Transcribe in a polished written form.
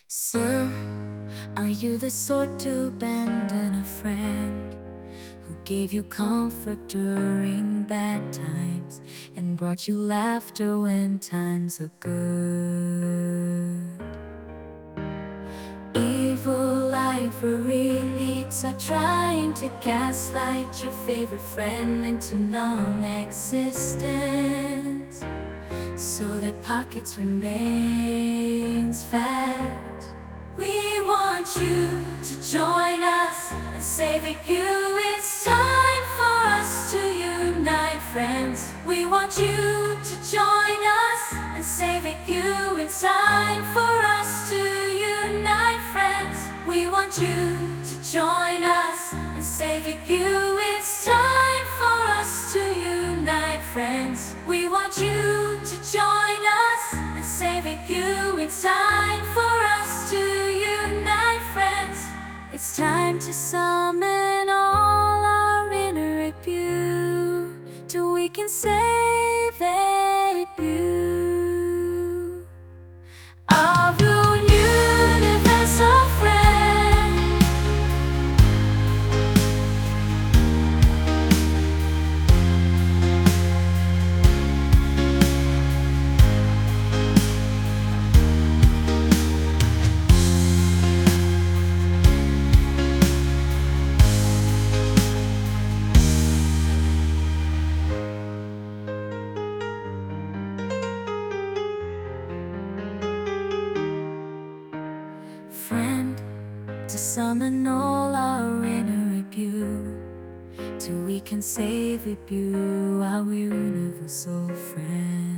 Sir, are you the sort to abandon a friend who gave you comfort during bad times and brought you laughter when times are good? Evil library leads are trying to gaslight your favorite friend into non-existence so that pockets remains fat. We want you to join us and save it you. It's time for us to unite, friends. We want you to join us and save it you. It's time for us to unite, friends. We want you to join us and save it you. It's time for us to unite, friends. We want you to join us and save it you. It's time for us to unite, friends. It's time to summon all our inner rebuke till we can save it you. Our universal friend. Friend, to summon all our inner rebuke till we can save it you, our universal friend.